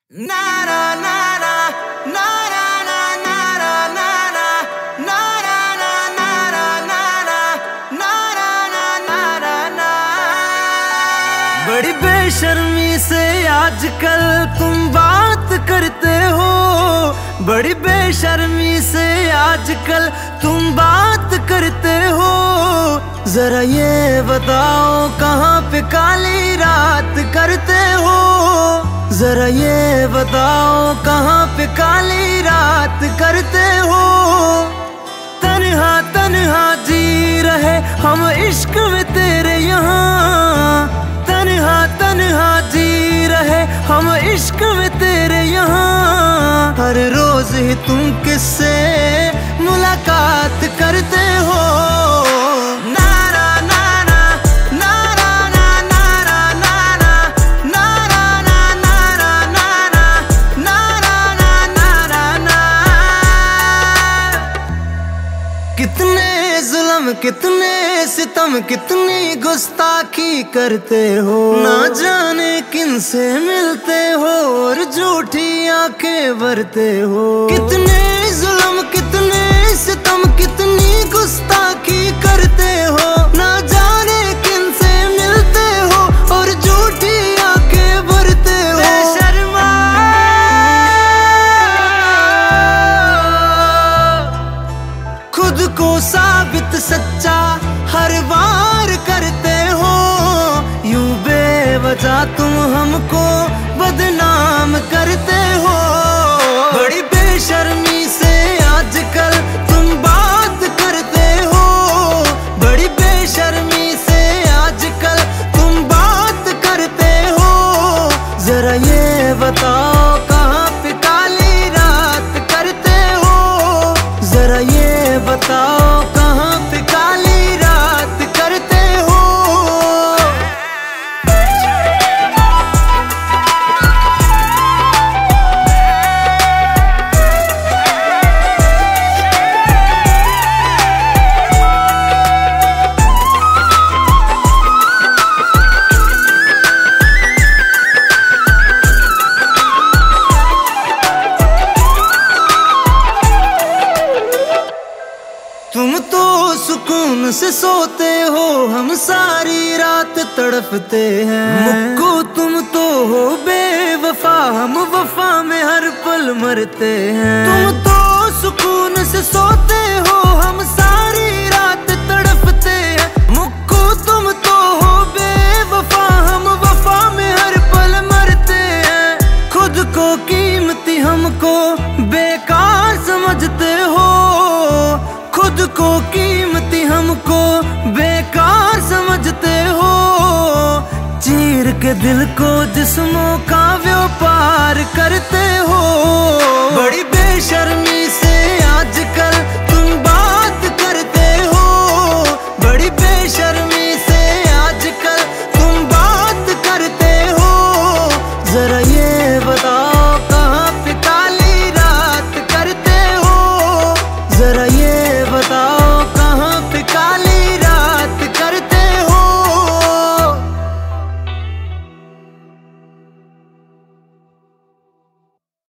बड़ी बेशर्मी से आजकल तुम बात करते हो, बड़ी बेशर्मी से आजकल तुम बात करते हो। जरा ये बताओ कहाँ पे काली रात करते हो, जरा ये बताओ कहाँ पे काली रात करते हो। तन्हा तन्हा जी रहे हम इश्क में तेरे यहाँ, तन्हा तन्हा जी रहे हम इश्क में तेरे यहाँ। हर रोज ही तुम किससे मुलाकात करते हो। नारा नारा नारा नारा नारा नारा नारा नारा नारा नारा। कितने जुल्म कितने सितम कितनी गुस्ताखी करते हो, ना जाने किन से मिलते हो और झूठी आंखें भरते हो। कितने जुल्म कितने सितम कितनी गुस्ताखी करते हो, ना जाने किन से मिलते हो और झूठी आंखें भरते हो। बेशर्मा खुद को साबित सच्चा हर बार करते हो, यूं बेवजह तुम हमको बदनाम करते हो। बड़ी बेशर्मी से आजकल तुम बात करते हो, बड़ी बेशर्मी से आजकल तुम बात करते हो। जरा ये बताओ कहाँ पे काली रात करते हो, जरा ये बताओ कहाँ पे काली रात करते हो। तुम तो सुकून से सोते हो, हम सारी रात तड़पते हैं। मुक्को तुम तो हो बेवफा, हम वफा में हर पल मरते हैं। तुम तो सुकून से सोते हो, हम सारी रात तड़पते हैं। मुक्को तुम तो हो बेवफा, हम वफा में हर पल मरते हैं। खुद को कीमती हमको बेकार समझते हो, खुद को कीमती हमको बेकार समझते हो। चीर के दिल को जिस्मों का व्यापार करते हो। बड़ी बेशर्मी से आजकल तुम बात करते हो, बड़ी बेशर्मी से आजकल तुम बात करते हो। जरा ये बताओ कहाँ पे काली रात करते हो, जरा